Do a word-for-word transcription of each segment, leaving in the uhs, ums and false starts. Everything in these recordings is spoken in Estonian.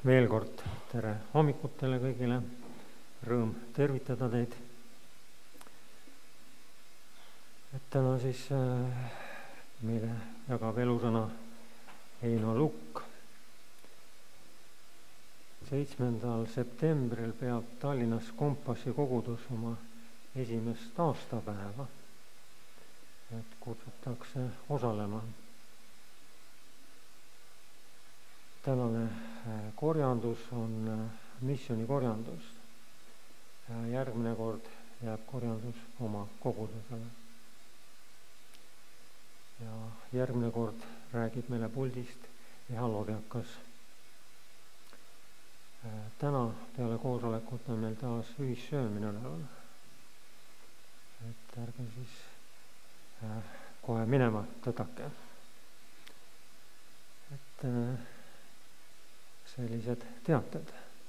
veel kord tere hommikut teile kõigile, rõõm tervitada teid. Et täna siis äh, meile jagab elusõna Heino Lukk. seitsmendal septembril peab Tallinnas Kompassi kogudus oma esimest aastapäeva, et kutsutakse osalema. Tänane korjandus on missiooni korjandus. Järgmine kord jääb korjandus oma kogudusele. Ja järgmine kord räägib meile puldist Eha Lodjakas. Täna peale koosolekut on meil taas ühissöömine üleval. Et ärge siis kohe minema tõtake. Et sellised teated.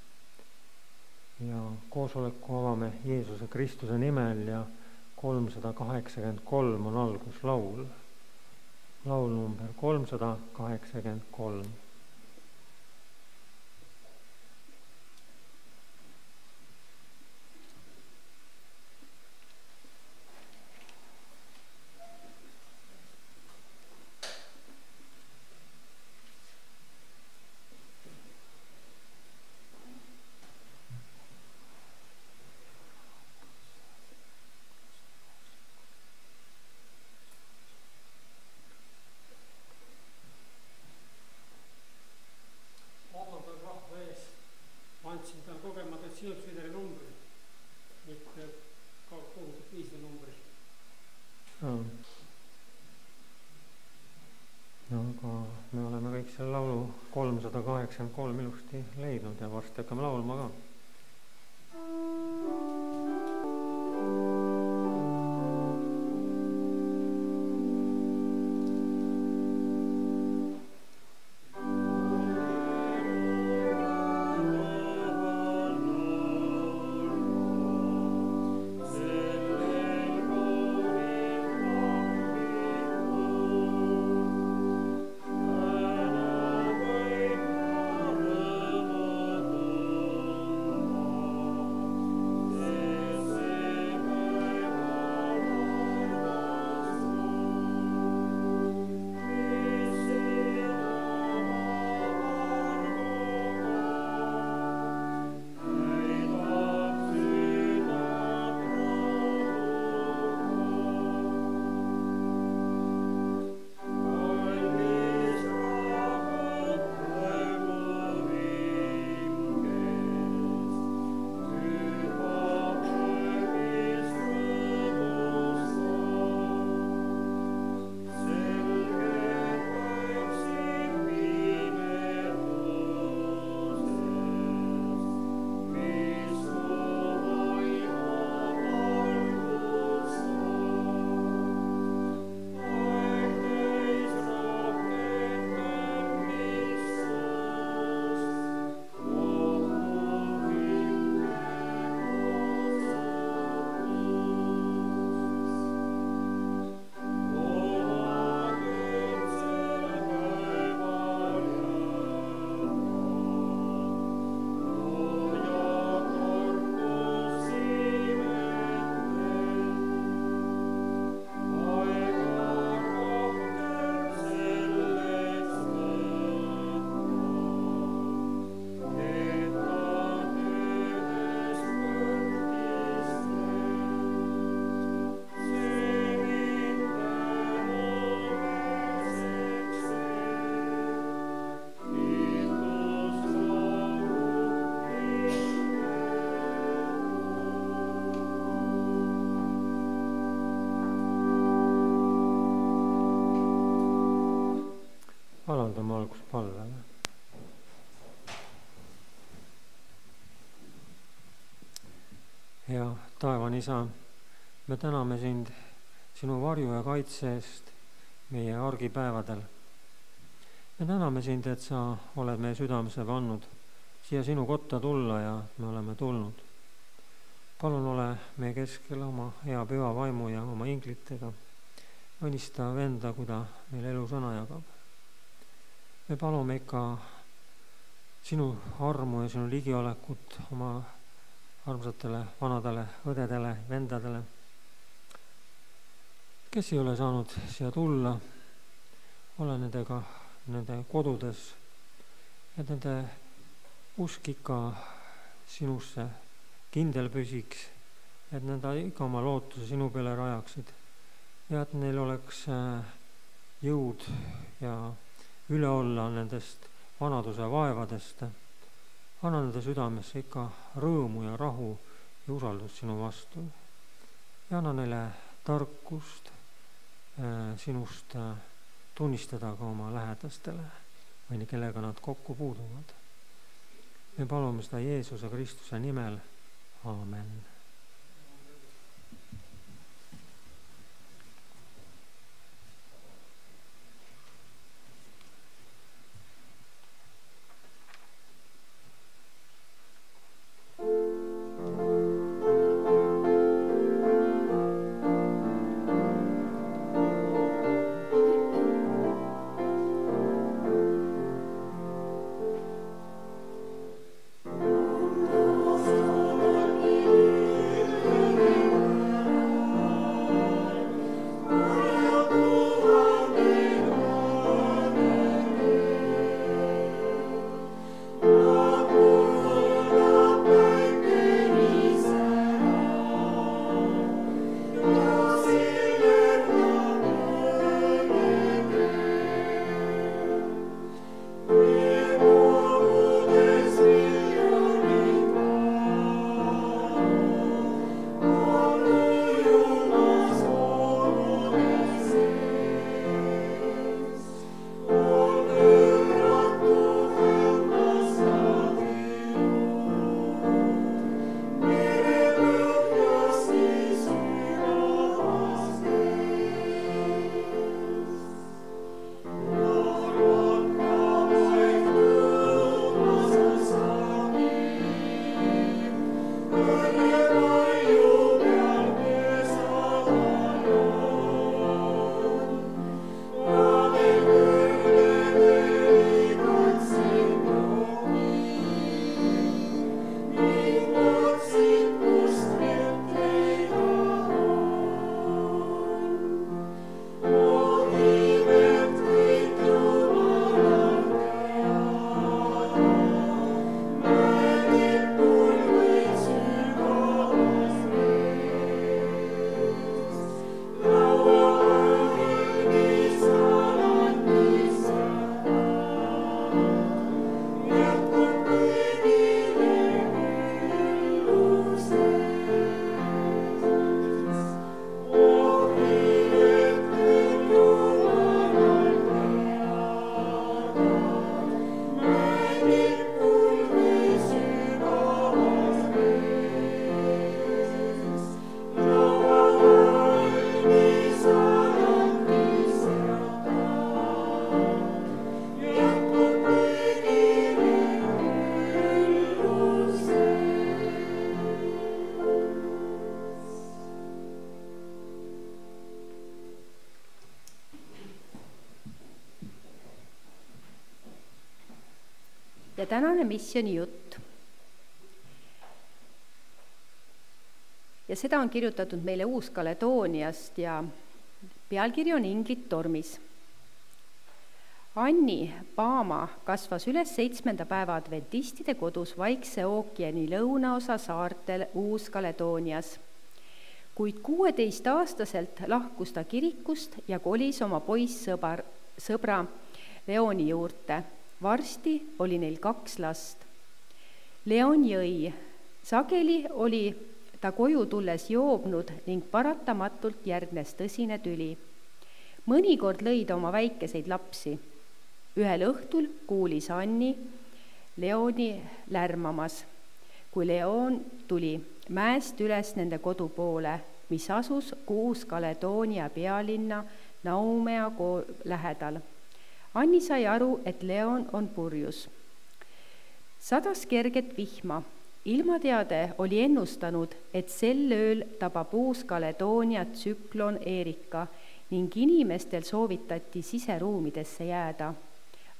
Ja koosoleku avame Jeesuse Kristuse nimel ja kolmsada kaheksakümmend kolm on alguslaul. Laul number kolmsada kaheksakümmend kolm. Aga me oleme kõik selle laulu kolmsada kaheksakümmend kolm ilusti leidnud ja varsti hakkame laulma ka. Avaldame algust palvele. Hea taevane Isa, me täname sind sinu varju ja kaitse eest meie argipäevadel. Me täname sind, et sa oled meie südamesse pannud siia sinu kotta tulla ja me oleme tulnud. Palun ole meie keskel oma hea püha vaimu ja oma inglitega. Õnnista venda, kui ta meil elu sõna jagab. Me palume ikka sinu armu ja sinu ligiolekut oma armsatele vanadele õdedele, vendadele, kes ei ole saanud siia tulla. Ole nendega nende kodudes, et nende usk ikka sinusse kindel püsiks, et nad ikka oma lootuse sinu peale rajaksid ja et neil oleks jõud ja üle olla nendest vanaduse vaevadest. Anna nende südamesse ikka rõõmu ja rahu ja usaldust sinu vastu ja anna neile tarkust sinust tunnistada ka oma lähedastele või kellega nad kokku puuduvad. Me palume seda Jeesuse Kristuse nimel. Aamen. Ja tänane missiooni jutt. Ja seda on kirjutatud meile Uus-Kaledooniast ja pealkiri on Inglid tormis. Anni Paama kasvas üles seitsmenda päeva adventistide kodus Vaikse ookeani lõunaosa saartel Uus-Kaledoonias. Kuid kuueteistaastaselt lahkus ta kirikust ja kolis oma poissõbar, sõbra Leoni juurde. Varsti oli neil kaks last. Leon jõi. Sageli oli ta koju tulles joobnud ning paratamatult järgnes tõsine tüli. Mõnikord lõi ta oma väikeseid lapsi. Ühel õhtul kuulis Anni Leoni lärmamas, kui Leon tuli mäest üles nende kodu poole, mis asus Uus-Kaledoonia pealinna Naumea lähedal. Anni sai aru, et Leon on purjus. Sadas kerget vihma. Ilmateade oli ennustanud, et sel ööl tabab Uus-Kaledoonia tsüklon Erika ning inimestel soovitati siseruumidesse jääda.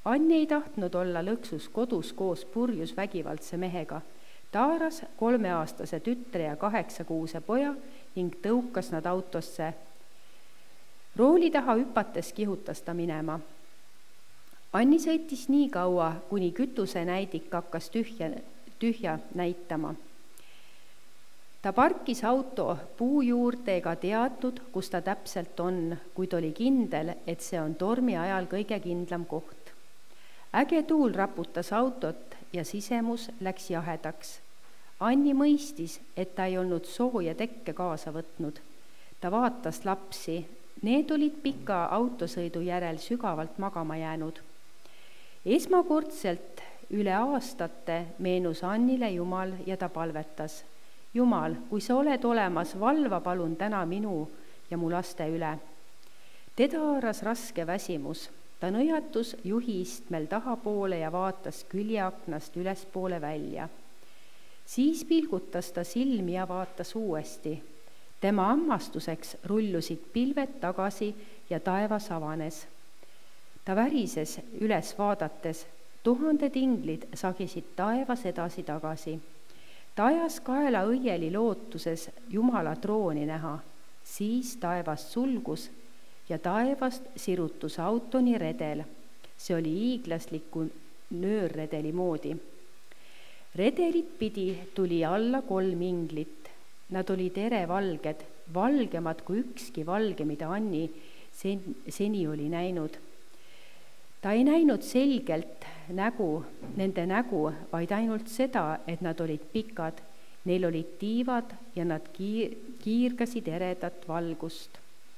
Anni ei tahtnud olla lõksus kodus koos purjus vägivaldse mehega. Ta haaras kolmeaastase tütre ja kaheksakuuse poja ning tõukas nad autosse. Rooli taha hüpates kihutas ta minema. Anni sõitis nii kaua, kuni kütusenäidik hakkas tühja, tühja näitama. Ta parkis auto puu juurde ega teadnud, kus ta täpselt on, kuid oli kindel, et see on tormi ajal kõige kindlam koht. Äge tuul raputas autot ja sisemus läks jahedaks. Anni mõistis, et ta ei olnud sooja tekke kaasa võtnud. Ta vaatas lapsi. Need olid pika autosõidu järel sügavalt magama jäänud. Esmakordselt üle aastate meenus Annile Jumal ja ta palvetas. Jumal, kui sa oled olemas, valva palun täna minu ja mu laste üle. Teda haaras raske väsimus. Ta nõjatus juhi istmel tahapoole ja vaatas küljeaknast ülespoole välja. Siis pilgutas ta silmi ja vaatas uuesti. Tema hammastuseks rullusid pilved tagasi ja taevas avanes. Ta värises üles vaadates. Tuhanded inglid sagisid taevas edasi tagasi. Ta ajas kaela õieli lootuses Jumala trooni näha. Siis taevast sulgus ja taevast sirutus autoni redel. See oli hiiglasliku nöörredeli moodi. Redelit pidi tuli alla kolm inglit. Nad olid erevalged, valgemad kui ükski valge, mida Anni sen- seni oli näinud. Ta ei näinud selgelt nägu, nende nägu, vaid ainult seda, et nad olid pikad. Neil olid tiivad ja nad kiir- kiirgasid eredat valgust.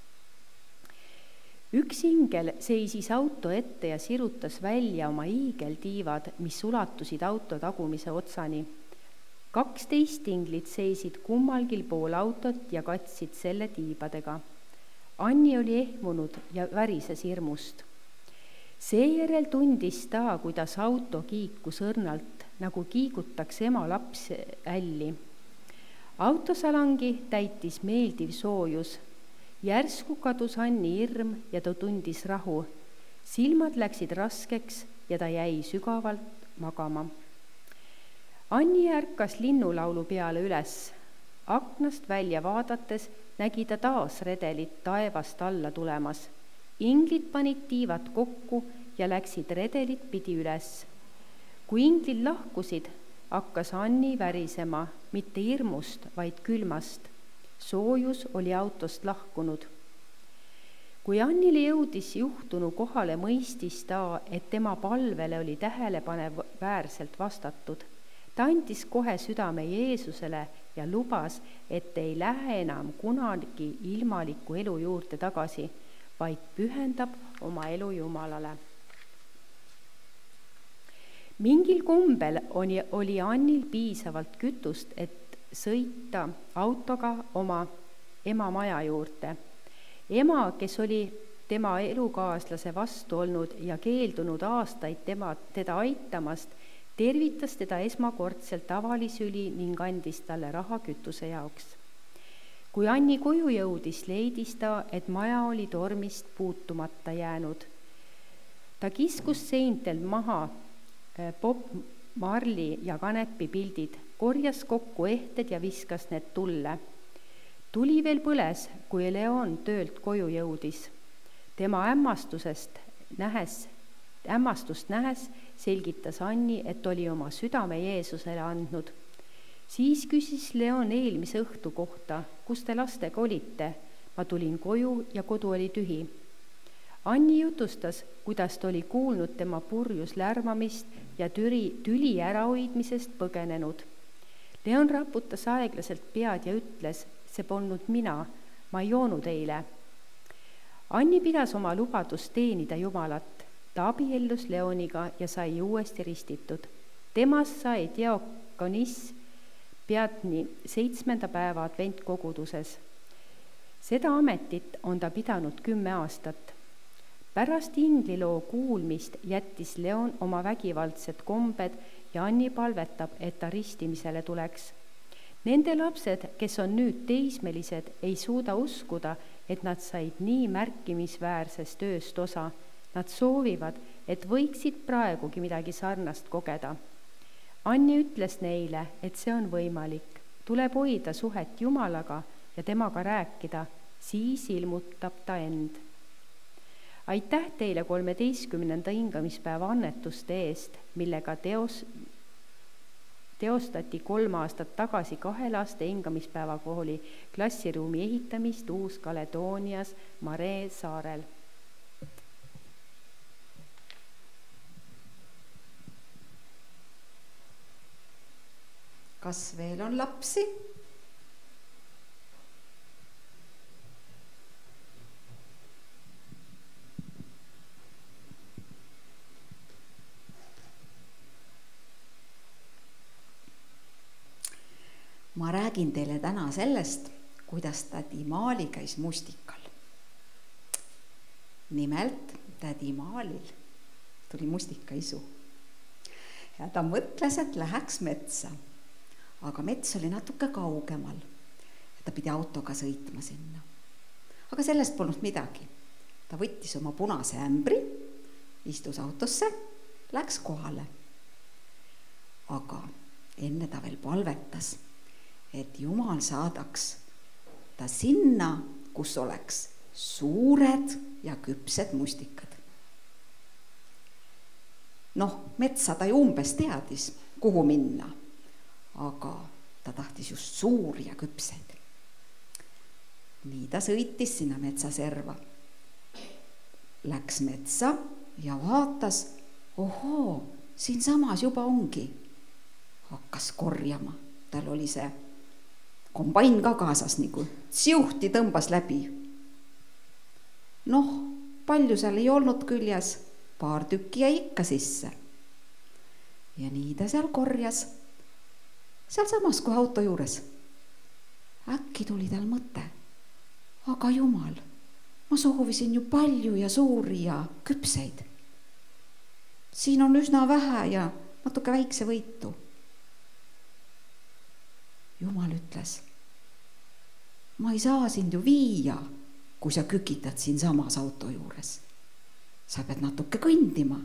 Üks ingel seisis auto ette ja sirutas välja oma hiigeltiivad, mis ulatusid auto tagumise otsani. Kaksteist inglit seisid kummalgil pool autot ja katsid selle tiibadega. Anni oli ehmunud ja värises hirmust. Seejärel tundis ta, kuidas auto kiikus õrnalt, nagu kiigutaks ema laps älli. Autosalangi täitis meeldiv soojus. Järsku kadus Anni hirm ja ta tundis rahu. Silmad läksid raskeks ja ta jäi sügavalt magama. Anni ärkas linnulaulu peale üles. Aknast välja vaadates nägi ta taas redelit taevast alla tulemas. Inglid panid tiivad kokku ja läksid redelit pidi üles. Kui inglid lahkusid, hakkas Anni värisema, mitte hirmust, vaid külmast. Soojus oli autost lahkunud. Kui Annile jõudis juhtunu kohale, mõistis ta, et tema palvele oli tähelepanev väärselt vastatud. Ta andis kohe südame Jeesusele ja lubas, et ei lähe enam kunagi ilmaliku elu juurde tagasi, vaid pühendab oma elu Jumalale. Mingil kombel oli, oli Annil piisavalt kütust, et sõita autoga oma ema maja juurde. Ema, kes oli tema elukaaslase vastu olnud ja keeldunud aastaid tema, teda aitamast, tervitas teda esmakordselt avalisüli ning andis talle raha kütuse jaoks. Kui Anni koju jõudis, leidis ta, et maja oli tormist puutumata jäänud. Ta kiskus seintelt maha Bob Marley ja Kanepi pildid, korjas kokku ehted ja viskas need tulle. Tuli veel põles, kui Leon töölt koju jõudis. Tema hämmastusest nähes, hämmastust nähes selgitas Anni, et oli oma südame Jeesusele andnud. Siis küsis Leon eelmise õhtu kohta, kus te lastega olite? Ma tulin koju ja kodu oli tühi. Anni jutustas, kuidas ta oli kuulnud tema purjus lärmamist ja tüli, tüli ärahoidmisest põgenenud. Leon raputas aeglaselt pead ja ütles, see polnud mina, ma ei joonud eile. Anni pidas oma lubadust teenida Jumalat. Ta abiellus Leoniga ja sai uuesti ristitud. Temast sai diakonis peatni seitsmenda päeva adventkoguduses. Seda ametit on ta pidanud kümme aastat. Pärast ingliloo kuulmist jättis Leon oma vägivaldsed kombed ja Anni palvetab, et ta ristimisele tuleks. Nende lapsed, kes on nüüd teismelised, ei suuda uskuda, et nad said nii märkimisväärsest tööst osa. Nad soovivad, et võiksid praegugi midagi sarnast kogeda. Anni ütles neile, et see on võimalik. Tuleb hoida suhet Jumalaga ja temaga rääkida, siis ilmutab ta end. Aitäh teile kolmeteistkümnenda hingamispäeva annetuste eest, millega teos, teostati kolm aastat tagasi kahe laste hingamispäeva kooli klassiruumi ehitamist Uus-Kaledoonias Maree saarel. Kas veel on lapsi? Ma räägin teile täna sellest, kuidas tädi Maali käis mustikal. Nimelt tädi Maalil tuli mustikaisu ja ta mõtles, et läheks metsa. Aga mets oli natuke kaugemal ja ta pidi autoga sõitma sinna. Aga sellest polnud midagi. Ta võttis oma punase ämbri, istus autosse, läks kohale. Aga enne ta veel palvetas, et Jumal saadaks ta sinna, kus oleks suured ja küpsed mustikad. Noh, metsa ta ju umbes teadis, kuhu minna, aga ta tahtis just suuri ja küpseid. Nii ta sõitis sinna metsaserva. Läks metsa ja vaatas, ohoo, siin samas juba ongi. Hakkas korjama, tal oli see kombain ka kaasas, nagu siuhti tõmbas läbi. Noh, palju seal ei olnud küljes, paar tükki jäi ikka sisse. Ja nii ta seal korjas, seal samas kui auto juures. Äkki tuli tal mõte, aga Jumal, ma soovisin ju palju ja suuri ja küpseid. Siin on üsna vähe ja natuke väikse võitu. Jumal ütles, ma ei saa sind ju viia, kui sa kükitad siin samas auto juures. Sa pead natuke kõndima.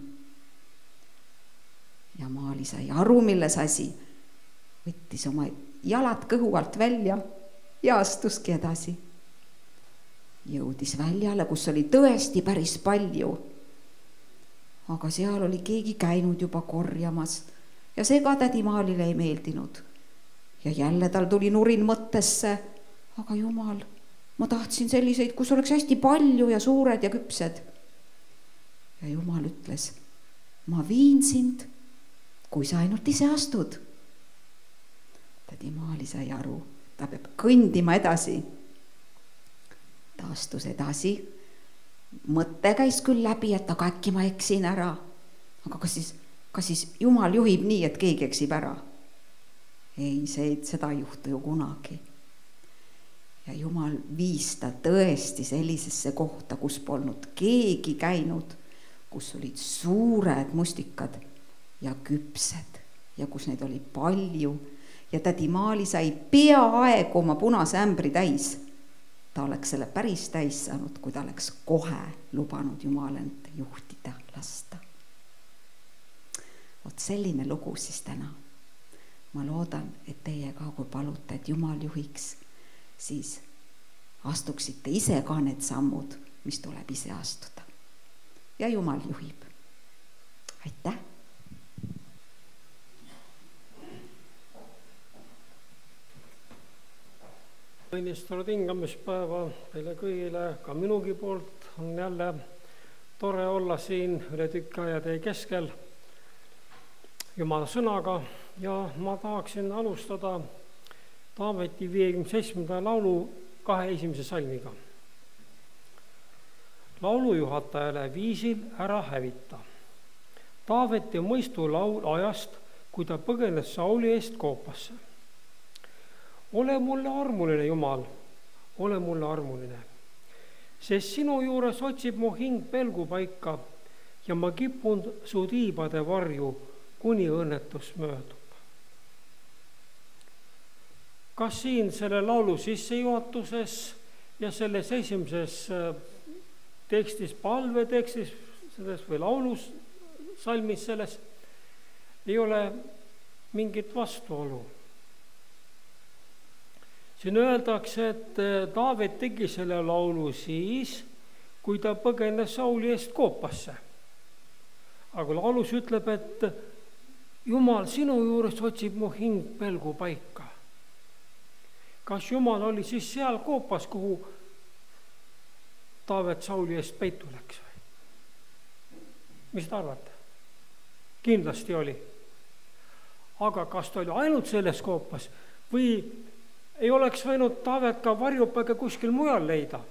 Ja Maali sai aru, milles asi. Võttis oma jalad kõhu alt välja ja astuski edasi. Jõudis väljale, kus oli tõesti päris palju. Aga seal oli keegi käinud juba korjamas ja see ka tädi Maalile ei meeldinud. Ja jälle tal tuli nurin mõttesse, aga Jumal, ma tahtsin selliseid, kus oleks hästi palju ja suured ja küpsed. Ja Jumal ütles, ma viin sind, kui sa ainult ise astud. Tädi Maali sai aru, ta peab kõndima edasi. Ta astus edasi. Mõtte käis küll läbi, et aga äkki ma eksin ära. Aga kas siis, kas siis Jumal juhib nii, et keegi eksib ära? Ei, see, seda ei juhtu ju kunagi. Ja Jumal viis ta tõesti sellisesse kohta, kus polnud keegi käinud, kus olid suured mustikad ja küpsed ja kus neid oli palju. Ja tädi Maali sai peaaegu oma punase ämbri täis. Ta oleks selle päris täis saanud, kui ta oleks kohe lubanud Jumal end juhtida lasta. Vot selline lugu siis täna. Ma loodan, et teie ka, kui palute, et Jumal juhiks, siis astuksite ise ka need sammud, mis tuleb ise astuda. Ja Jumal juhib. Aitäh! Õnnistunud hingamispäeva teile kõigile, ka minugi poolt on jälle tore olla siin üle tükki aja teie keskel Jumala sõnaga. Ja ma tahaksin alustada Taaveti viiekümne seitsmenda laulu kahe esimese salmiga. Laulu juhatajale viisil ära hävita. Taaveti mõistu laul ajast, kui ta põgenes Sauli eest koopasse. Ole mulle armuline, Jumal, ole mulle armuline, sest sinu juures otsib mu hing pelgupaika ja ma kipun su tiibade varju, kuni õnnetus möödub. Kas siin selle laulu sissejuhatuses ja selles esimeses tekstis, palvetekstis, selles või laulus salmis selles ei ole mingit vastuolu. siin öeldakse, et Taavet tegi selle laulu siis, kui ta põgenes Sauli eest koopasse. aga laulus ütleb, et Jumal, sinu juures otsib mu hing pelgu paika. Kas Jumal oli siis seal koopas, kuhu Taavet Sauli eest peitu läks või? Mis te arvate? Kindlasti oli. Aga kas ta oli ainult selles koopas või ei oleks võinud Taavet ka varjupaiga kuskil mujal leida?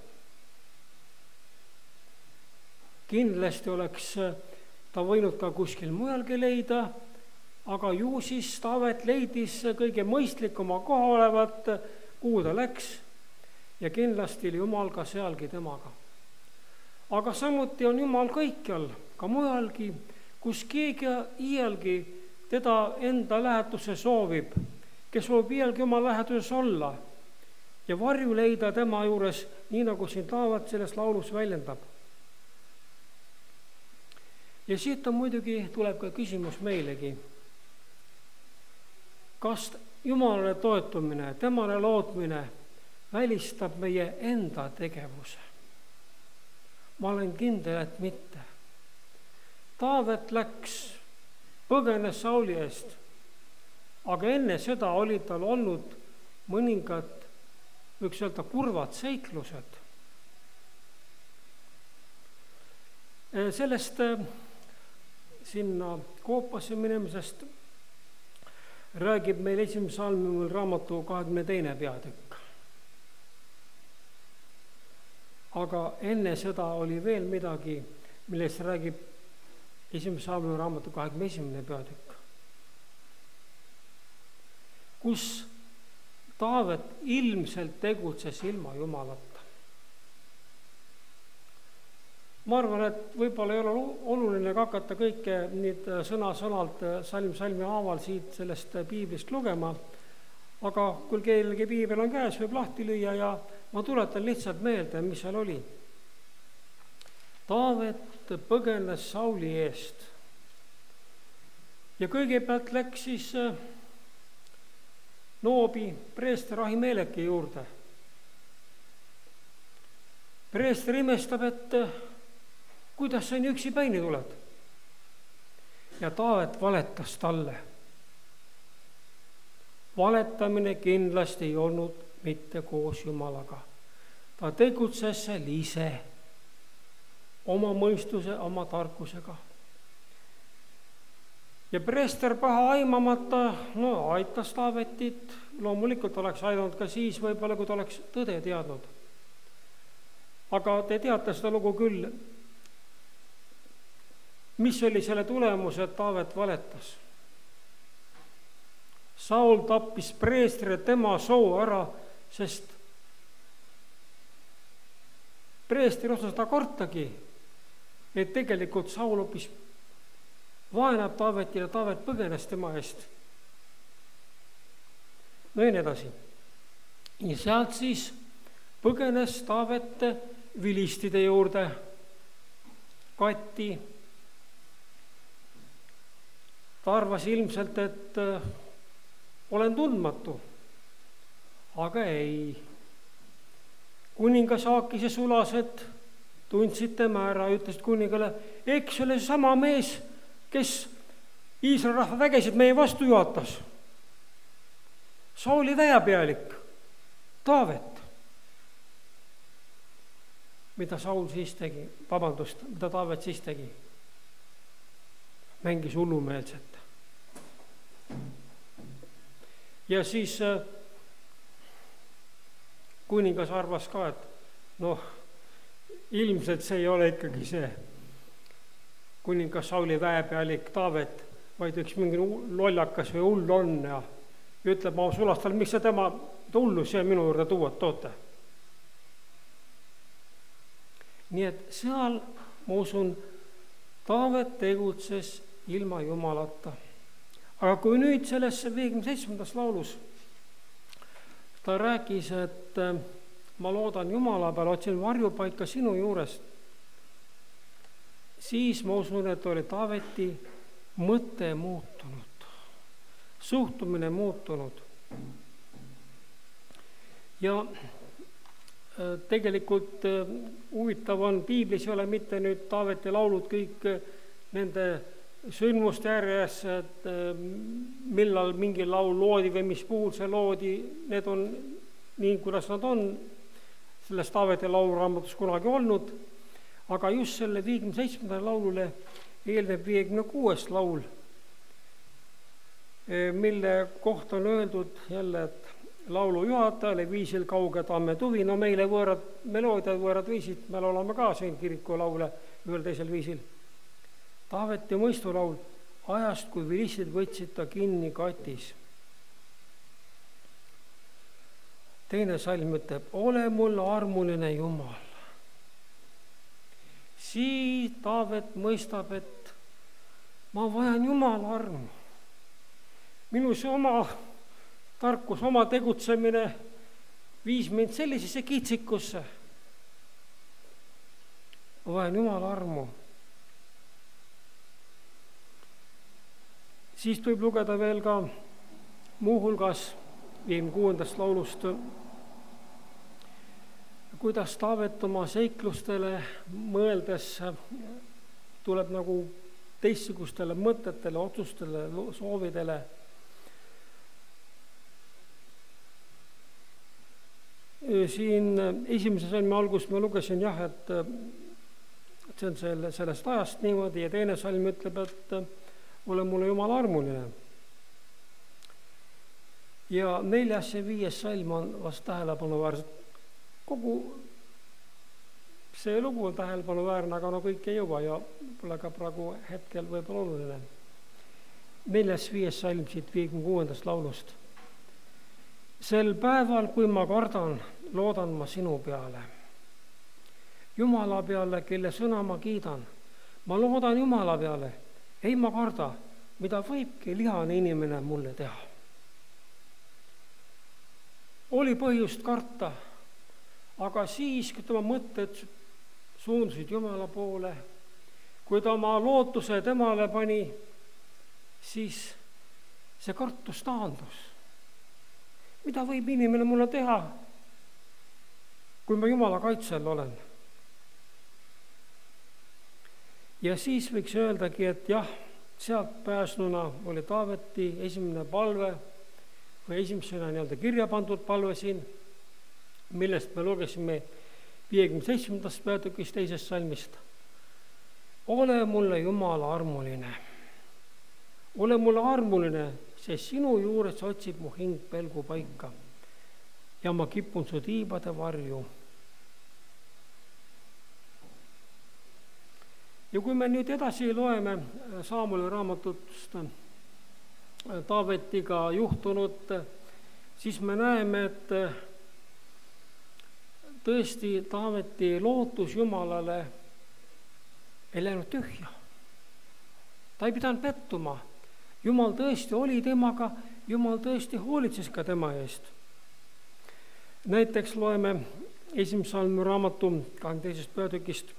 Kindlasti oleks ta võinud ka kuskil mujalgi leida, aga ju siis Taavet leidis kõige mõistlikuma koha olevat, kuhu ta läks, ja kindlasti oli Jumal ka sealgi temaga. Aga samuti on Jumal kõikjal, ka mujalgi, kus keegi iialgi teda enda lähetusse soovib, kes soovib iialgi oma lähetuses olla ja varju leida tema juures, nii nagu siin Taavet selles laulus väljendab. Ja siit on muidugi tuleb ka küsimus meilegi. Kas Jumalale toetumine, temale lootmine välistab meie enda tegevuse? Ma olen kindel, et mitte. Taavet läks, põgenes Sauli eest, aga enne seda oli tal olnud mõningad, võiks öelda, kurvad seiklused. Sellest sinna koopasse minemisest räägib meil esimese salmi raamatu kahekümne teine peatükk. Aga enne seda oli veel midagi, millest räägib esimese salmi raamatu kahekümne esimene peatükk, kus Taavet ilmselt tegutses ilma Jumalata. Ma arvan, et võib-olla ei ole oluline hakata kõike nüüd sõna-sõnalt salm salmi haaval siit sellest piiblist lugema, aga kui kellegi piibel on käes, võib lahti lüüa ja ma tuletan lihtsalt meelde, mis seal oli. Taavet põgenes Sauli eest ja kõigepealt läks siis Noobi preester Ahimeleki juurde. Preester imestab, et kuidas sa nii üksi päini tuled? Ja Taavet valetas talle. Valetamine kindlasti ei olnud mitte koos Jumalaga. Ta tegutses seal ise, oma mõistuse, oma tarkusega. Ja preester paha aimamata, no aitas Taavetit, loomulikult oleks aidanud ka siis, võib-olla kui ta oleks tõde teadnud. Aga te teate seda lugu küll. Mis oli selle tulemus, et Taavet valetas? Saul tappis preestri tema soo ära, sest preester osas ta kartagi, et tegelikult Saul hoopis vaenab Taavetil ja Taavet põgenes tema eest. No ja nii edasi. Ja sealt siis põgenes Taavet vilistide juurde, Kati. Ta arvas ilmselt, et olen tundmatu, aga ei. Kuningas haakis ja sulased tundsid tema ära, ütlesid kuningale, eks ole sama mees, kes Iisraeli rahva vägesid meie vastu juhatas. Sauli väepealik, Taavet. Mida Saul siis tegi? Vabandust, mida Taavet siis tegi? Mängis hullumeelset. Ja siis kuningas arvas ka, et noh, ilmselt see ei ole ikkagi see kuningas Sauli väepealik Taavet, vaid üks mingi lollakas või hull on ja ütleb ma sulastal, miks see tema hullus ja minu juurde tuua toote. Nii et seal, ma usun, Taavet tegutses ilma Jumalata. Aga kui nüüd selles viiekümne seitsmendas laulus ta rääkis, et ma loodan Jumala peal, otsin varjupaika sinu juurest, siis ma usun, et oli Taaveti mõte muutunud, suhtumine muutunud. Ja tegelikult huvitav on, piiblis ei ole mitte nüüd Taaveti laulud kõik nende sündmuste järjes, et millal mingi laul loodi või mis puhul see loodi, need on nii, kuidas nad on selles Taaveti lauluraamatus kunagi olnud, aga just selle viiekümne seitsmendale laulule eelneb viiekümne kuues laul, mille kohta on öeldud jälle, et laulu juhatajale viisil kauge tamme tuvi, no meile võõrad meloodiad, võõrad viisid, me laulame ka siin kiriku laule ühel teisel viisil. Taaveti mõistulaul, ajast kui vilistid võtsid ta kinni katis. Teine salm ütleb, ole mul armuline Jumal. Siis Taavet mõistab, et ma vajan Jumala armu. Minu see oma tarkus, oma tegutsemine viis mind sellisesse kitsikusse. Ma vajan Jumala armu. Siis võib lugeda veel ka muuhulgas viiekümne kuuendast laulust, kuidas Taavet oma seiklustele mõeldes tuleb nagu teistsugustele mõtetele, otsustele, soovidele. Siin esimese salmi algus ma lugesin jah, et see on selle, sellest ajast niimoodi ja teine salm ütleb, et ole mulle Jumal armuline. Ja neljas ja viies salm on vast tähelepanuväärsed. Kogu see lugu on tähelepanuväärne, aga no kõik ei jõua ja pole ka praegu hetkel võib-olla oluline. Neljas viies salm siit viiekümne kuuendast laulust. Sel päeval, kui ma kardan, loodan ma sinu peale. Jumala peale, kelle sõna ma kiidan. Ma loodan Jumala peale. Ei ma karda, mida võibki lihane inimene mulle teha. Oli põhjust karta, aga siis, kui tema mõtted suundusid Jumala poole, kui ta oma lootuse temale pani, siis see kartus taandus. Mida võib inimene mulle teha, kui ma Jumala kaitsel olen? Ja siis võiks öeldagi, et jah, sealt pääsnuna oli Taaveti esimene palve või esimesena nii-öelda kirja pandud palve siin, millest me lugesime viiekümne seitsmendast peatükist teisest salmist. Ole mulle Jumala armuline. Ole mulle armuline, sest sinu juures otsib mu hing pelgu paika ja ma kipun su tiibade varju. Ja kui me nüüd edasi loeme Saamuli raamatust Taavetiga juhtunud, siis me näeme, et tõesti Taaveti lootus Jumalale ei läinud tühja. Ta ei pidanud pettuma. Jumal tõesti oli temaga, Jumal tõesti hoolitses ka tema eest. Näiteks loeme esimese salmi raamatu kahekümne teisest peatükist,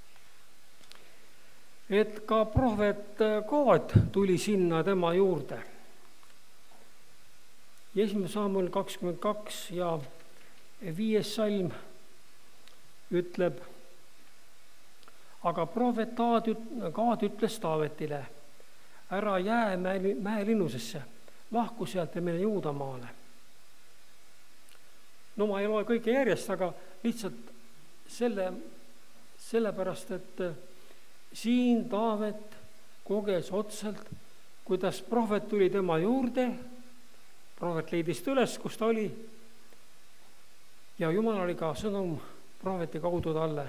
et ka prohvet Gaad tuli sinna tema juurde. Ja esimene Saamuel kakskümmend kaks ja viies salm ütleb, aga prohvet Gaad ütles Taavetile, ära jää mäelinnusesse, lahku sealt ja mine Juudamaale. No ma ei loe kõike järjest, aga lihtsalt selle, sellepärast, et siin Taavet koges otseselt, kuidas prohvet tuli tema juurde, prohvet leidis ta üles, kus ta oli, ja Jumal oli ka sõnum prohveti kaudu talle.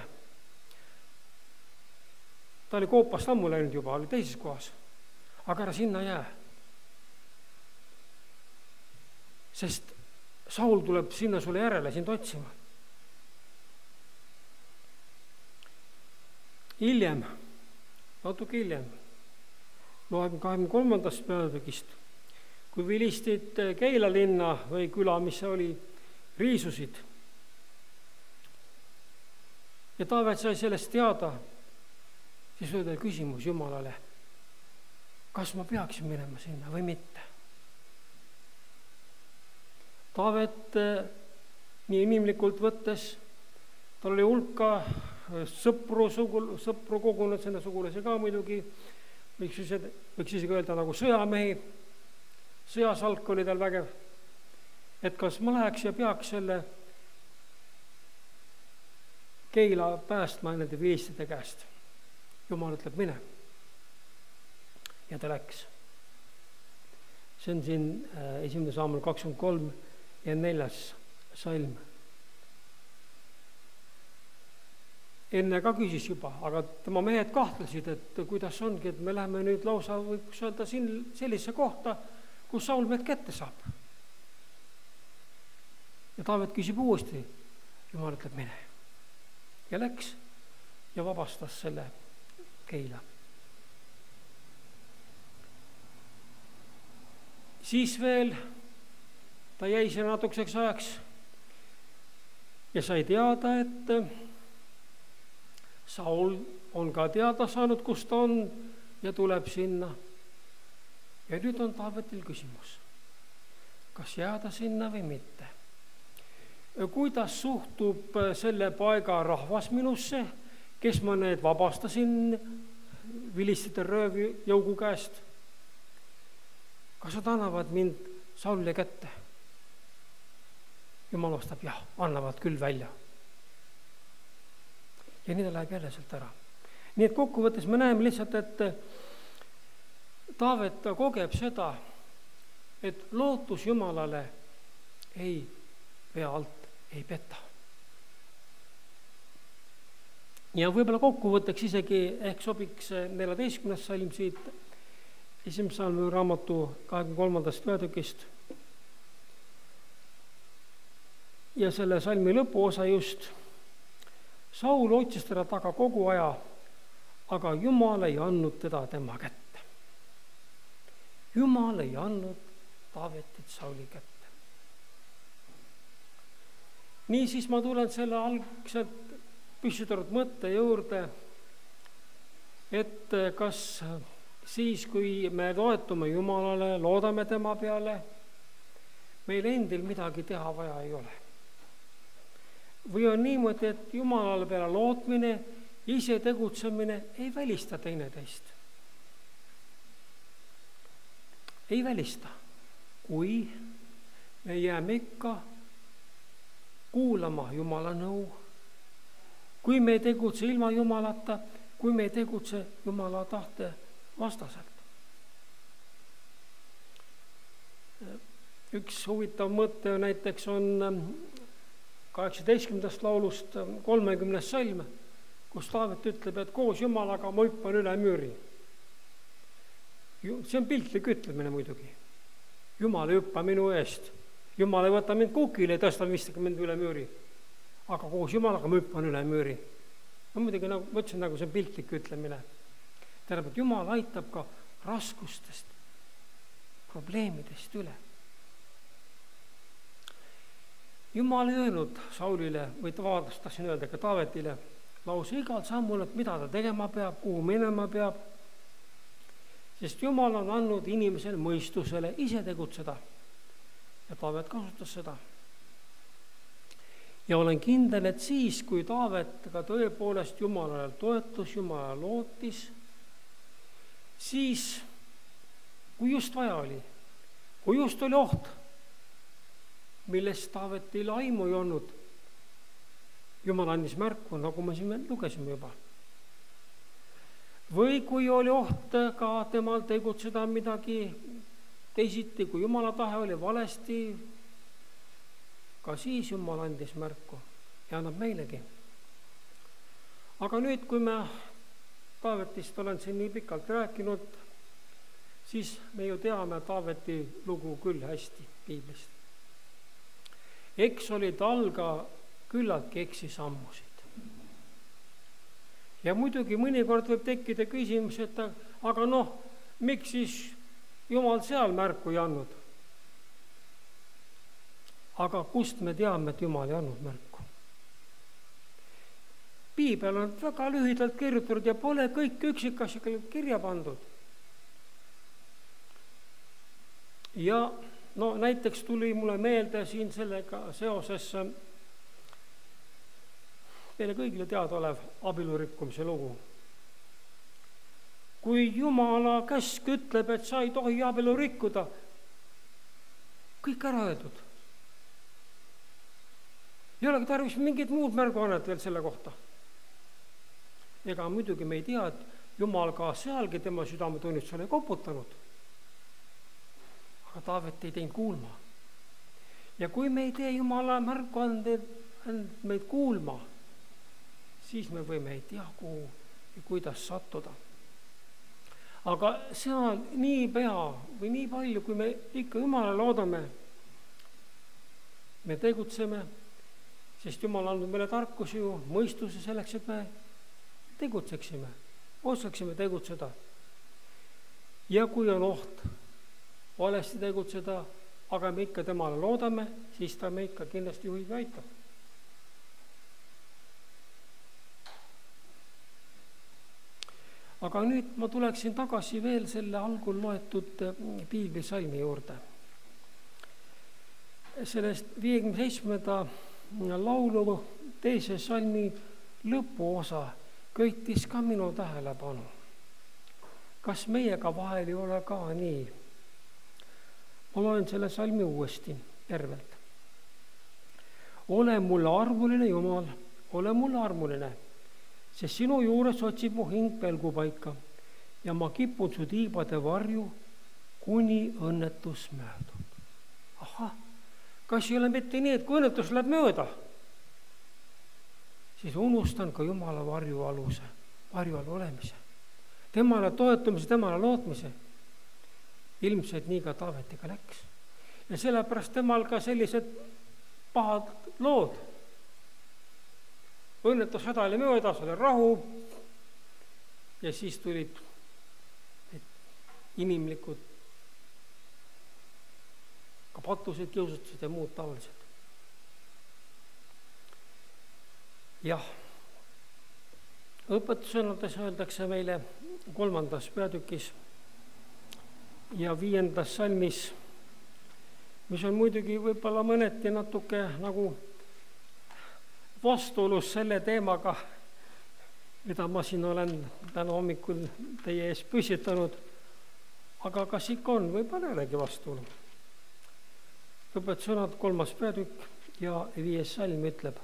Ta oli koopast ammu läinud juba, oli teises kohas, aga ära sinna jää. Sest Saul tuleb sinna sulle järele sind otsima. Hiljem, natuke hiljem, loeme kahekümne kolmandast peatükist, kui vilistid Keila linna või küla, mis see oli, riisusid. Ja Taavet sai sellest teada, siis oli tal küsimus Jumalale, kas ma peaksin minema sinna või mitte. Taavet nii inimlikult võttes, tal oli hulka sõpru, sugul, sõpru kogunud, sinna sugulasi ka muidugi, võiks, võiks isegi öelda nagu sõjamehi, sõjasalk oli tal vägev, et kas ma läheks ja peaks selle Keila päästma nende vilistide käest. Jumal ütleb, mine. Ja ta läks. See on siin esimene Saamuel kakskümmend kolm ja neljas salm. Enne ka küsis juba, aga tema mehed kahtlesid, et kuidas ongi, et me läheme nüüd lausa, võiks öelda siin sellise kohta, kus Saul meid kätte saab. Ja Taavet küsib uuesti, Jumal ütleb, mine. Ja läks ja vabastas selle Keila. Siis veel ta jäi see natukeseks ajaks ja sai teada, et Saul on ka teada saanud, kus ta on ja tuleb sinna. Ja nüüd on Taavetil küsimus, kas jääda sinna või mitte. Kuidas suhtub selle paiga rahvas minusse, kes ma need vabastasin vilistide röövi jõugu käest? Kas nad annavad mind Saulile kätte? Jumal vastab, jah, annavad küll välja. Ja nii ta läheb jälle sealt ära. Nii et kokkuvõttes me näeme lihtsalt, et Taavet kogeb seda, et lootus Jumalale ei vea alt, ei peta. Ja võib-olla kokkuvõtteks isegi ehk sobiks neljateistkümnes salm siit, esimese salmi raamatu kahekümne kolmandast peatükist. Ja selle salmi lõpuosa just. Saul otsis teda taga kogu aja, aga Jumal ei andnud teda tema kätte. Jumal ei andnud Taavetit Sauli kätte. Nii siis ma tulen selle algselt püstitatud mõtte juurde, et kas siis, kui me toetume Jumalale, loodame tema peale, meil endil midagi teha vaja ei ole. Või on niimoodi, et Jumalale peale lootmine, ise tegutsemine ei välista teineteist. Ei välista, kui me jääme ikka kuulama Jumala nõu, kui me ei tegutse ilma Jumalata, kui me ei tegutse Jumala tahte vastaselt. Üks huvitav mõte näiteks on kaheksateistkümnendast laulust kolmekümnes salm, kus Taavet ütleb, et koos Jumalaga ma hüppan üle müüri. See on piltlik ütlemine muidugi. Jumal ei hüppa minu eest. Jumal ei võta mind kukile, ei tõsta vistagi mind üle müüri. Aga koos Jumalaga ma hüppan üle müüri. No muidugi nagu, mõtlesin, nagu see on piltlik ütlemine. Tähendab, et Jumal aitab ka raskustest, probleemidest üle. Jumal ei öelnud Saulile, või vabandust, tahtsin öelda ka Taavetile, lause igal sammul, et mida ta tegema peab, kuhu minema peab, sest Jumal on andnud inimesel mõistusele ise tegutseda. Ja Taavet kasutas seda. Ja olen kindel, et siis, kui Taavet ka tõepoolest Jumalale toetus, Jumalale lootis, siis, kui just vaja oli, kui just oli oht, millest Taavetil aimu ei olnud, Jumal andis märku, nagu me siin lugesime juba. Või kui oli oht ka temal tegutseda midagi teisiti, kui Jumala tahe oli valesti, ka siis Jumal andis märku ja annab meilegi. Aga nüüd, kui me Taavetist olen siin nii pikalt rääkinud, siis me ju teame Taaveti lugu küll hästi piiblist. Eks oli tal ka küllaltki eksisammusid. Ja muidugi mõnikord võib tekkida küsimus, et aga noh, miks siis Jumal seal märku ei andnud? Aga kust me teame, et Jumal ei andnud märku? piibel on väga lühidalt kirjutatud ja pole kõik üksikasjalikult kirja pandud. Ja no näiteks tuli mulle meelde siin sellega seoses meile kõigile teadaolev abielurikkumise lugu. Kui Jumala käsk ütleb, et sa ei tohi abielu rikkuda, kõik ära öeldud. Ei olegi tarvis mingit muud märguannet veel selle kohta. Ega muidugi me ei tea, et Jumal ka sealgi tema südametunnistusele koputanud. Aga Taavet ei teinud kuulma. Ja kui me ei tee Jumala märguandeid meid kuulma, siis me võime ei tea kuhu ja kuidas sattuda. Aga see on nii pea või nii palju, kui me ikka Jumala loodame, me tegutseme, sest Jumal on andnud meile tarkusi ju, mõistuse selleks, et me tegutseksime, oskaksime tegutseda. Ja kui on oht valesti tegutseda, aga me ikka temale loodame, siis ta me ikka kindlasti juhib ja aitab. Aga nüüd ma tuleksin tagasi veel selle algul loetud piiblisalmi juurde. Sellest viiekümne seitsmenda laulu teise salmi lõpuosa köitis ka minu tähelepanu. Kas meiega vahel ei ole ka nii? Ma loen selle salmi uuesti tervelt. Ole mulle armuline, Jumal, ole mulle armuline, sest sinu juures otsib mu hing pelgupaika ja ma kipun su tiibade varju, kuni õnnetus möödub. Ahah, kas ei ole mitte nii, et kui õnnetus läheb mööda, siis unustan ka Jumala varju aluse, varju all olemise, temale toetumise, temale lootmise. Ilmselt nii ka Taavetiga läks. Ja sellepärast temal ka sellised pahad lood. Õnnetus häda oli mööda, see oli rahu ja siis tulid inimlikud ka patused, kiusatused ja muud taolised. Jah, õpetussõnades öeldakse meile kolmandas peatükis ja viiendas salmis, mis on muidugi võib-olla mõneti natuke nagu vastuolus selle teemaga, mida ma siin olen täna hommikul teie ees püsitanud, aga kas ikka on, võib-olla ei olegi vastuolu. Õpetussõnad kolmas peatükk ja viies salm ütleb: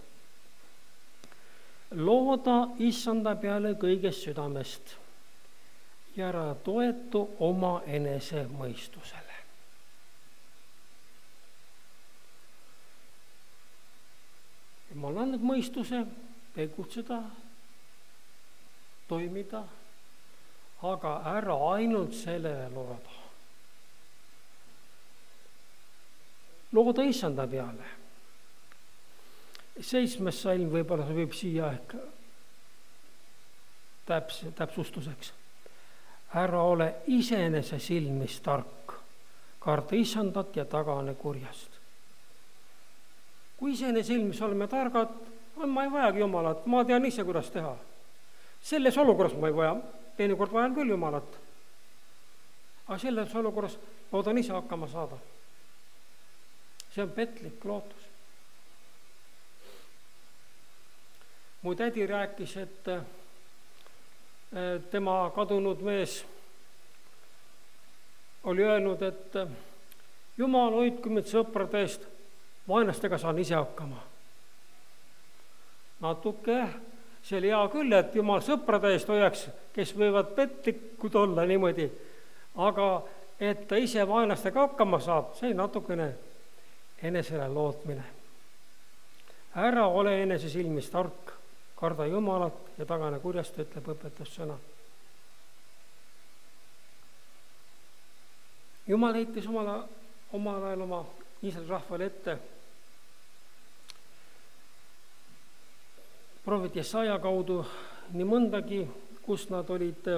looda Issanda peale kõigest südamest ja ära toetu oma enese mõistusele. Ma olen andnud mõistuse tegutseda, toimida, aga ära ainult sellele looda. Looda Issanda peale. Seitsmes salm võib-olla võib siia ehk täps, täpsustuseks. Ära ole iseenese silmis tark, karda Issandat ja tagane kurjast. Kui iseenese silmis oleme targad, ma ei vajagi Jumalat, ma tean ise, kuidas teha. Selles olukorras ma ei vaja, teinekord vajan küll Jumalat. Aga selles olukorras loodan ise hakkama saada. See on petlik lootus. Mu tädi rääkis, et tema kadunud mees oli öelnud, et Jumal hoidku mind sõprade eest, vaenlastega saan ise hakkama. Natuke, see oli hea küll, et Jumal sõprade eest hoiaks, kes võivad petlikud olla niimoodi, aga et ta ise vaenlastega hakkama saab, see on natukene enesele lootmine. Ära ole enese silmis tark, karda Jumalat ja tagane kurjast, ütleb õpetussõna. Jumal heitis omal, omal ajal oma Iisraeli rahvale ette prohvet Jesaja kaudu nii mõndagi, kus nad olid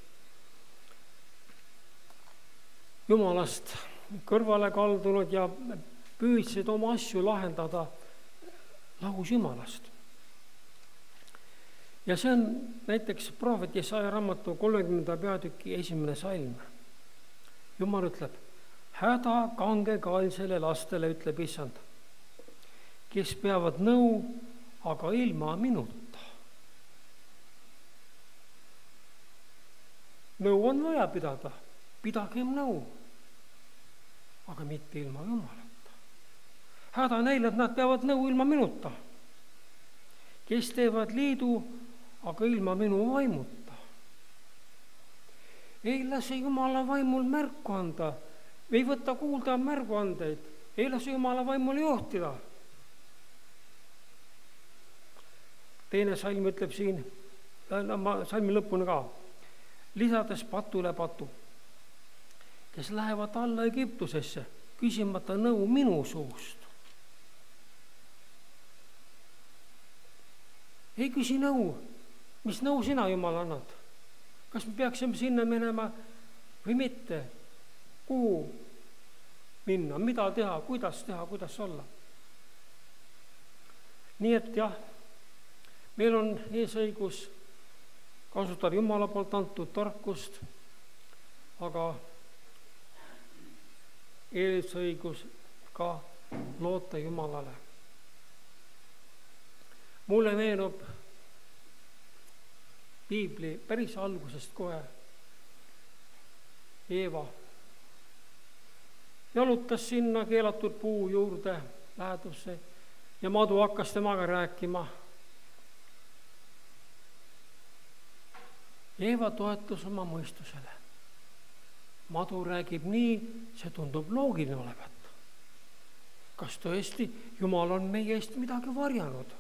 Jumalast kõrvale kaldunud ja püüdsid oma asju lahendada lahus Jumalast. ja see on näiteks prohvet Jesaja raamatu kolmekümnenda peatüki esimene salm. Jumal ütleb, häda kangekaelsele lastele, ütleb issand, kes peavad nõu, aga ilma minuta. Nõu on vaja pidada, pidagem nõu, aga mitte ilma Jumalata. Häda neile, et nad peavad nõu ilma minuta, kes teevad liidu, aga ilma minu vaimuta. Ei lase Jumala vaimul märku anda, ei võta kuulda märguandeid, ei lase Jumala vaimul juhtida. Teine salm ütleb siin, salmi lõpuni ka, lisades patule patu, kes lähevad alla Egiptusesse, küsimata nõu minu suust. Ei küsi nõu, mis nõu sina, Jumal, annad? Kas me peaksime sinna minema või mitte? Kuhu minna, mida teha, kuidas teha, kuidas olla? Nii et jah, meil on eesõigus kasutada Jumala poolt antud tarkust, aga eesõigus ka loota Jumalale. Mulle meenub piibli päris algusest kohe Eeva jalutas sinna keelatud puu juurde lähedusse ja madu hakkas temaga rääkima. Eeva toetus oma mõistusele. Madu räägib nii, see tundub loogiline olevat. Kas tõesti Jumal on meie eest midagi varjanud?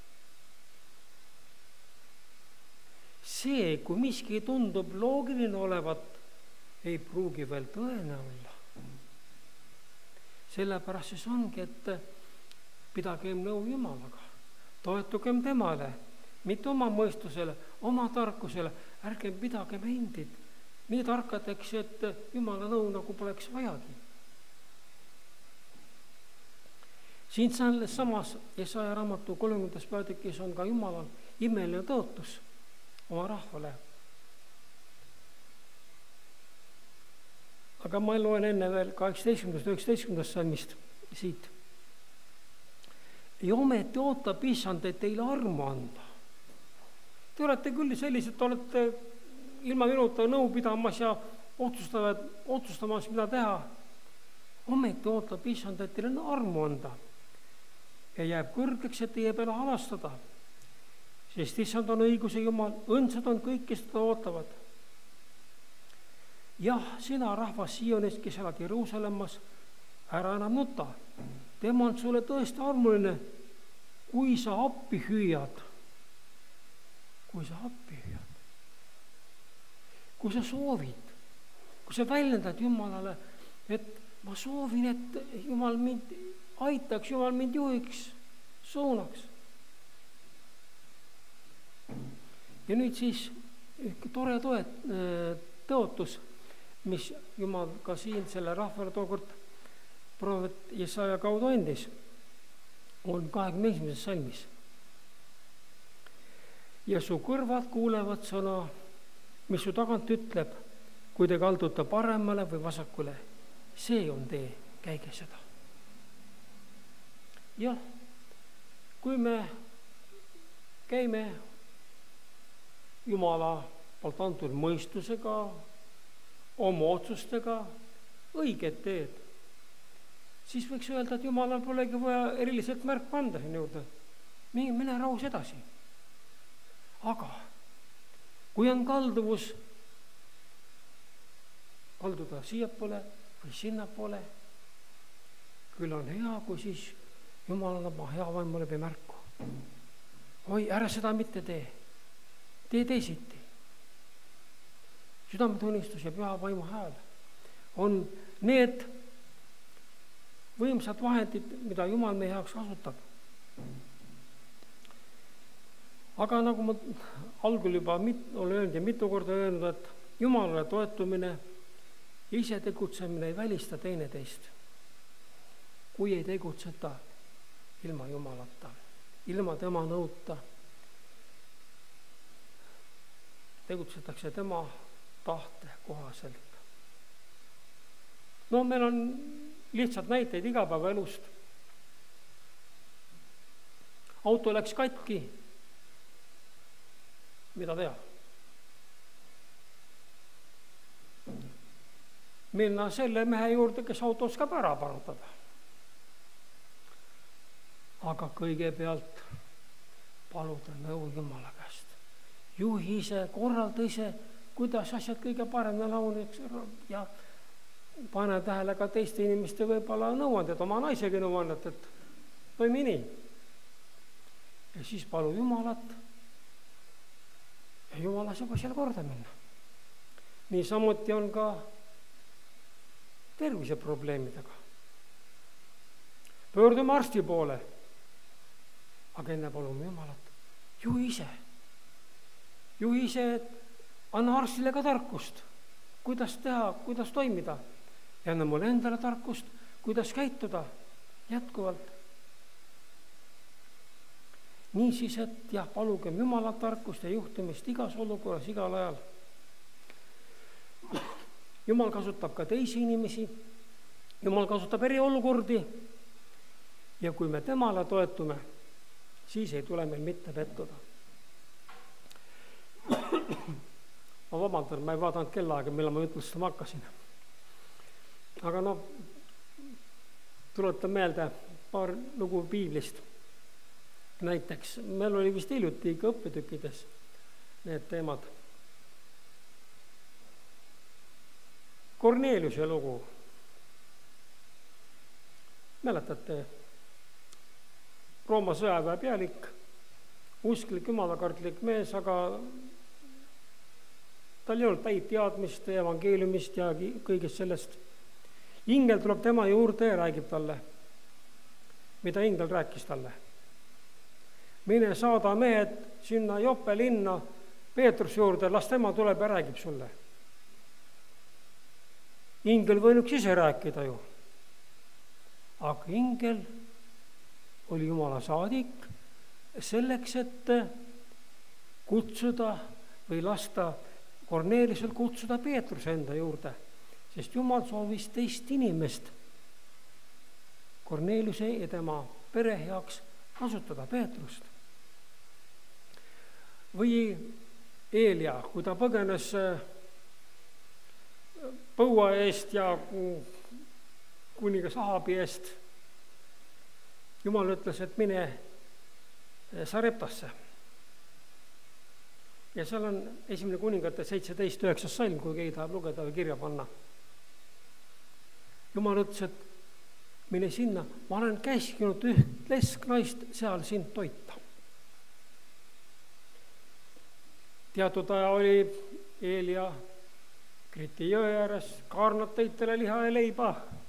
See, kui miski tundub loogiline olevat, ei pruugi veel tõene olla. Sellepärast siis ongi, et pidagem nõu Jumalaga, toetugem temale, mitte oma mõistusele, oma tarkusele, ärgem pidagem endid nii tarkadeks, et Jumala nõu nagu poleks vajagi. Siin samas Jesaja raamatu kolmekümnendas peatükis on ka Jumalal imeline tõotus oma rahvale. Aga ma loen enne veel kaheksateistkümnendast üheksateistkümnendast salmist siit. Ja ometi ootab issand, et teile armu anda. Te olete küll sellised, olete ilma minuta nõu pidamas ja otsustavad, otsustamas, mida teha. Ometi ootab issand, et teile armu anda ja jääb kõrgeks, et teie peale halastada. Sest issand on õiguse Jumal, õndsad on kõik, kes teda ootavad. Jah, sina rahvas Sionist, kes elad Jeruusalemmas, ära enam nuta. Tema on sulle tõesti armuline, kui sa appi hüüad. Kui sa appi hüüad. Kui sa soovid, kui sa väljendad Jumalale, et ma soovin, et Jumal mind aitaks, Jumal mind juhiks, suunaks. Ja nüüd siis tore toet, tõotus, mis Jumal ka siin selle rahvale tookord prohvet Jesaja kaudu andis, on kahekümne esimeses salmis. Ja su kõrvad kuulevad sõna, mis su tagant ütleb, kui te kaldute paremale või vasakule. See on tee, käige seda. Jah, kui me käime Jumala poolt antud mõistusega, oma otsustega, õiged teed, siis võiks öelda, et Jumalal polegi vaja eriliselt märku anda siin juurde. Mine rahus edasi. Aga kui on kalduvus kalduda siiapoole või sinnapoole, küll on hea, kui siis Jumal annab ma hea vaimule või märku. Oi, ära seda mitte tee. Tee teisiti. Südametunnistus ja püha vaimu hääl on need võimsad vahendid, mida Jumal meie heaks kasutab. Aga nagu ma algul juba mit, olen öelnud ja mitu korda öelnud, et Jumalale toetumine ja ise tegutsemine ei välista teineteist, kui ei tegutseta ilma Jumalata, ilma tema nõuta. tegutsetakse tema tahte kohaselt. No meil on lihtsalt näiteid igapäevaelust. Auto läks katki, mida teha? Minna selle mehe juurde, kes auto oskab ära parandada. Aga kõigepealt paluda nõu Jumala käest. Juhi ise, korralda ise, kuidas asjad kõige paremini launiks ja pane tähele ka teiste inimeste võib-olla nõuandet, oma naisegi nõuannet, et toimi nii. Ja siis palu Jumalat ja Jumala saab asjale korda minna. Nii samuti on ka terviseprobleemidega. Pöördume arsti poole, aga enne palume Jumalat. Juhi ise. Juhi ise, anna arstile ka tarkust, kuidas teha, kuidas toimida. Ja anna mulle endale tarkust, kuidas käituda jätkuvalt. Niisiis, et jah, palugem Jumala tarkust ja juhtimist igas olukorras, igal ajal. Jumal kasutab ka teisi inimesi, Jumal kasutab eriolukordi ja kui me temale toetume, siis ei tule meil mitte pettuda. Ma vabandan, ma ei vaadanud kellaaega, millal ma ütlustama hakkasin. Aga no, tuletan meelde paar lugu piiblist. Näiteks, meil oli vist hiljuti ikka õppetükkides need teemad. Korneeliuse lugu. Mäletate, Rooma sõjaväe pealik, usklik, jumalakartlik mees, aga tal ei olnud täit teadmist evangeeliumist ja kõigest sellest. Ingel tuleb tema juurde ja räägib talle, mida ingel rääkis talle. Mine saada mehed sinna Joppe linna Peetruse juurde, las tema tuleb ja räägib sulle. Ingel võinuks ise rääkida ju. Aga ingel oli Jumala saadik selleks, et kutsuda või lasta Korneeliusel kutsuda Peetruse enda juurde, sest Jumal soovis teist inimest Korneeliuse ja tema pere heaks kasutada Peetrust. Või Eelia, kui ta põgenes põua eest ja kuningas Ahabi eest, Jumal ütles, et mine Sareptasse. Ja seal on esimene kuningate seitseteist üheksas salm, kui keegi tahab lugeda või kirja panna. Jumal ütles, et mine sinna, ma olen käskinud üht lesknaist seal sind toita. Teatud aja oli Eelia Kriti jõe ääres, kaarnad tõid talle liha ja leiba.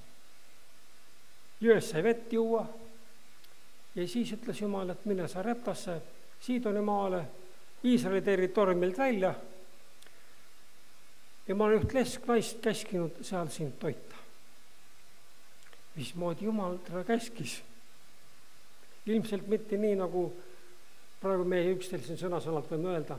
Jões sai vett juua. Ja siis ütles Jumal, et mine Sareptasse, Siidoni maale, Iisraeli territooriumilt välja. Ja ma olen üht lesknaist käskinud seal sind toita. Mismoodi Jumal teda käskis? Ilmselt mitte nii, nagu praegu meie üksteil siin sõna-sõnalt võime öelda.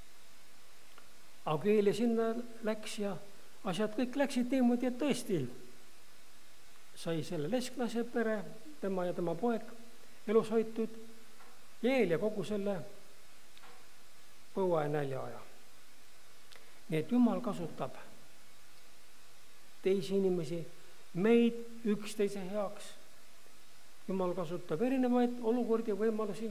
Aga Eelia sinna läks ja asjad kõik läksid niimoodi, et tõesti sai selle lesknase pere, tema ja tema poeg elus hoitud ja Eelia kogu selle põua ja nälja aja. Nii et Jumal kasutab teisi inimesi, meid üksteise heaks. Jumal kasutab erinevaid olukordi ja võimalusi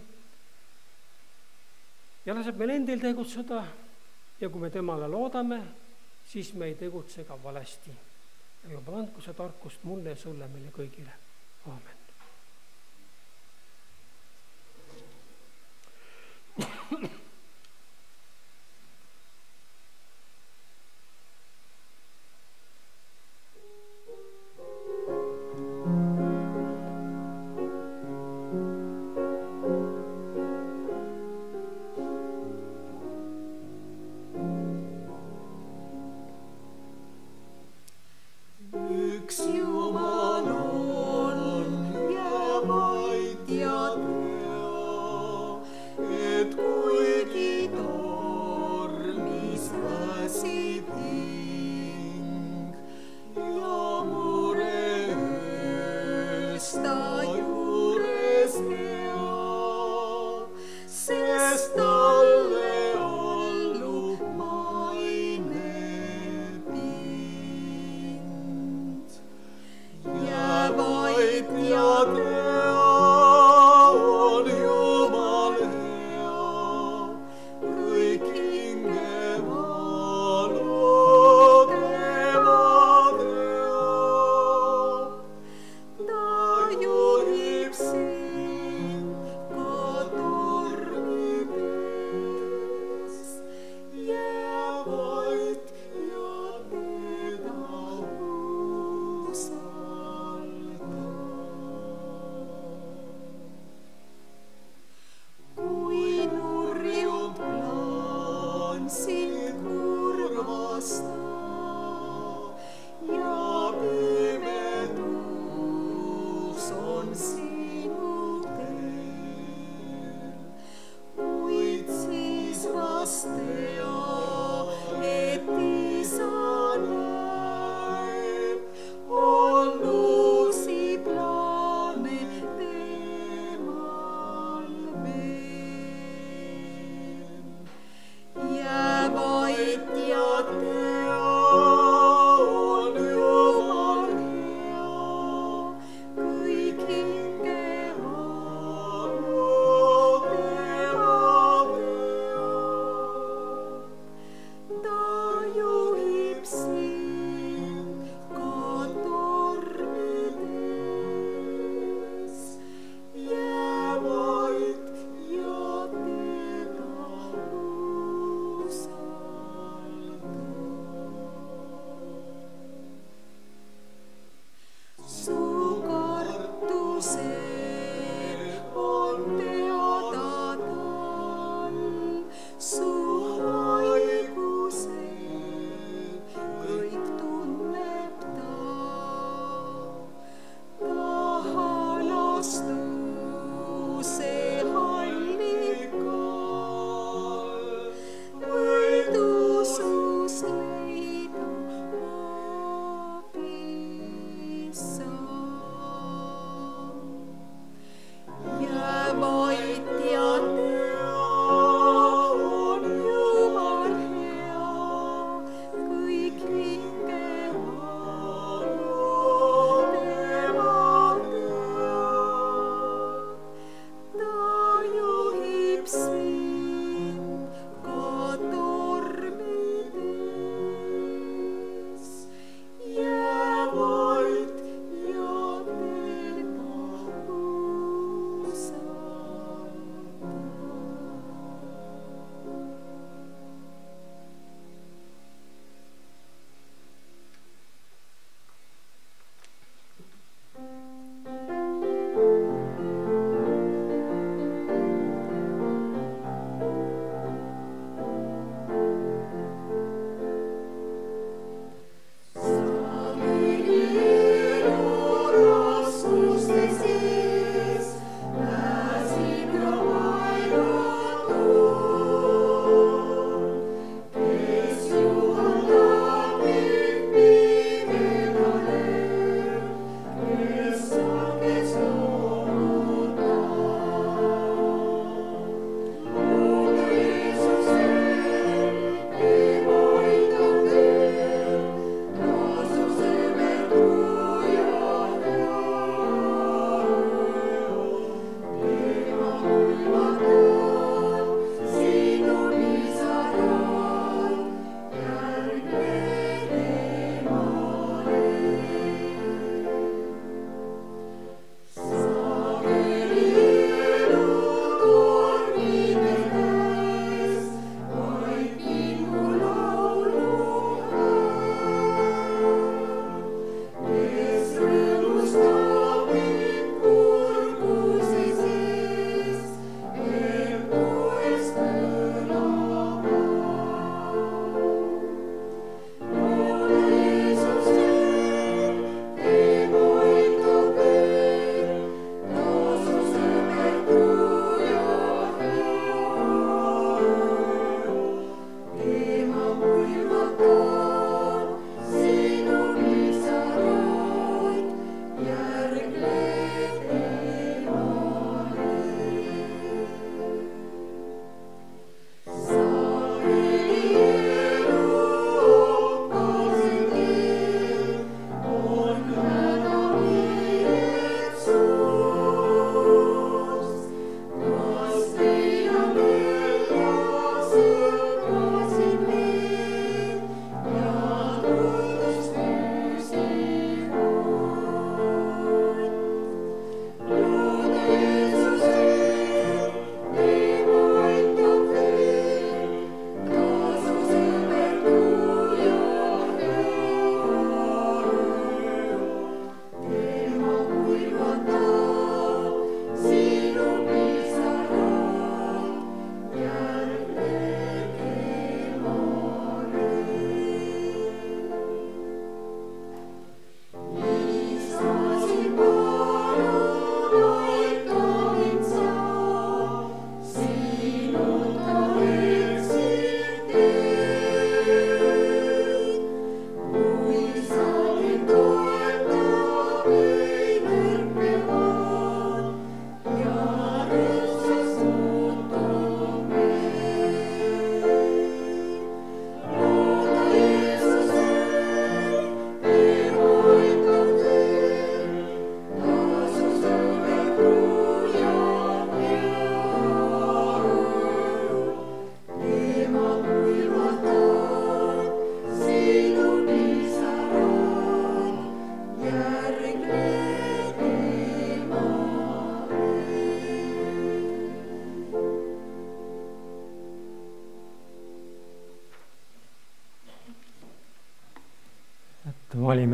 ja laseb meil endil tegutseda. Ja kui me temale loodame, siis me ei tegutse ka valesti. Ja Jumal andku see tarkust mulle ja sulle meile kõigile. Aamen. Et kuigi tormi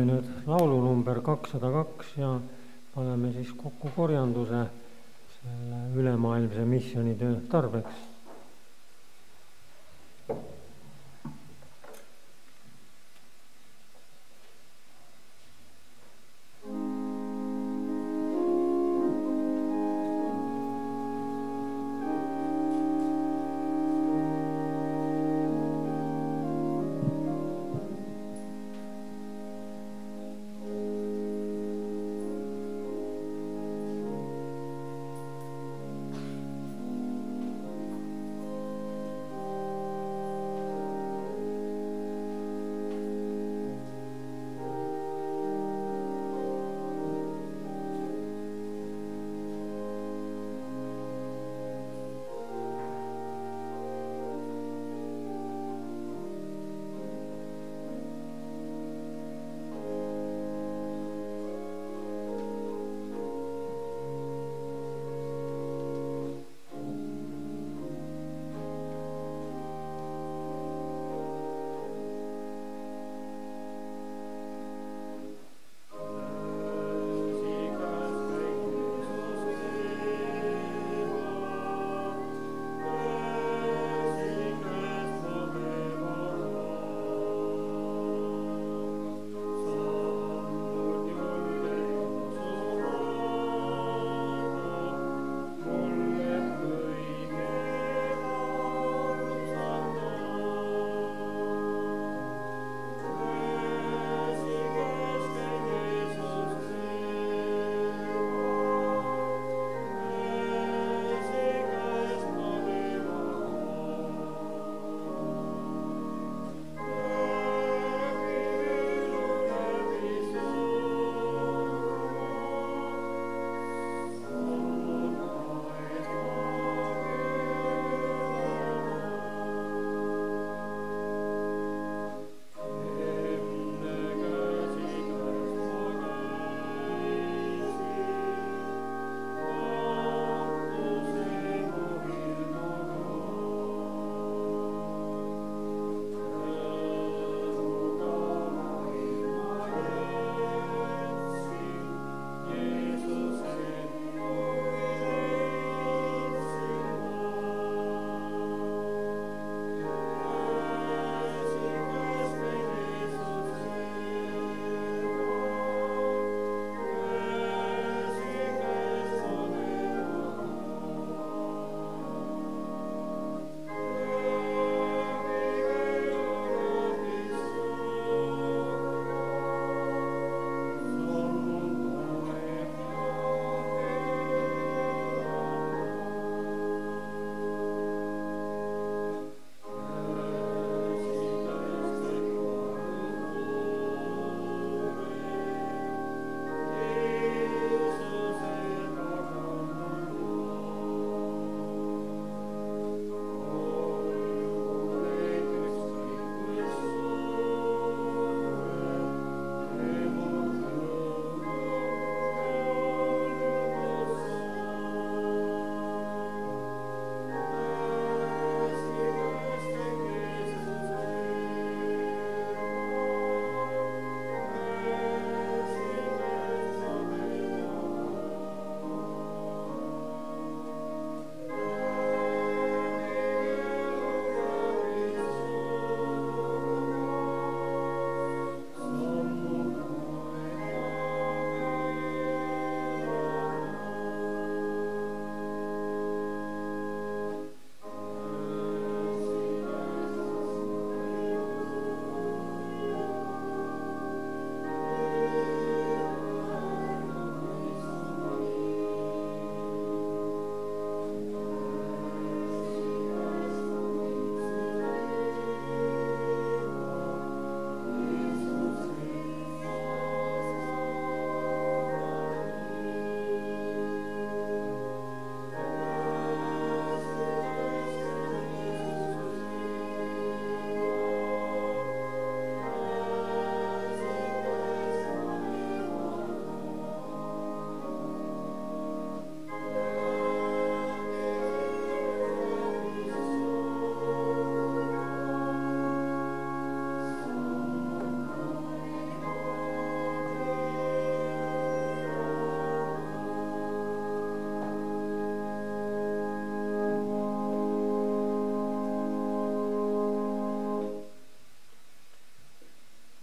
loeme nüüd laulu number kakssada kaks ja paneme siis kokku korjanduse selle ülemaailmse missioonitöö tarbeks.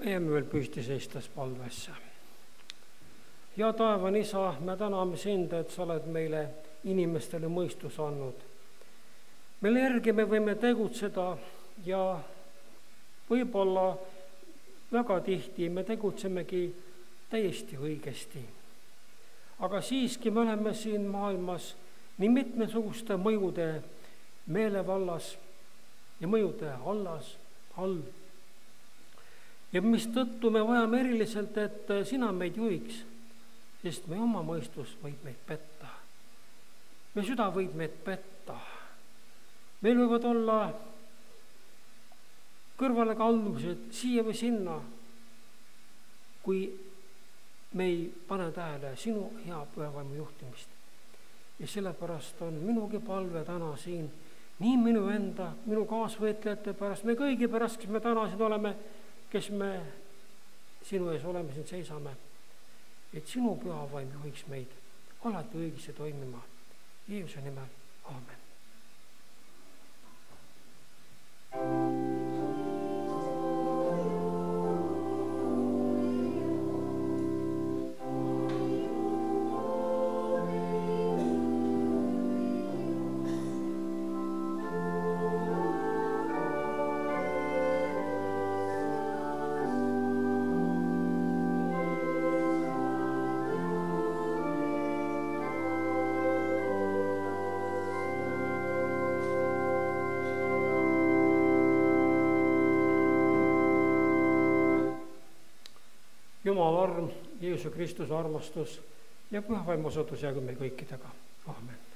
jääme veel püsti seistes palvesse. Hea taevane Isa, me täname sind, et sa oled meile inimestele mõistus andnud, mille järgi me võime tegutseda ja võib-olla väga tihti me tegutsemegi täiesti õigesti. Aga siiski me oleme siin maailmas nii mitmesuguste mõjude meelevallas ja mõjude allas, all. Ja mis tõttu me vajame eriliselt, et sina meid juhiks, sest meie oma mõistus võib meid petta. Meie süda võib meid petta. Meil võivad olla kõrvale kaldumused siia või sinna, kui me ei pane tähele sinu hea pühavaimu juhtimist. Ja sellepärast on minugi palve täna siin, nii minu enda, minu kaasvõitlejate pärast, me kõigi pärast, kes me täna siin oleme, kes me sinu ees oleme, siin seisame, et sinu pühavaim juhiks meid alati õigesti toimima. Jeesuse nimel, aamen. Jumala arm, Jeesus Kristuse armastus ja pühavaimu osatus jäägu me kõikidega. Aamen.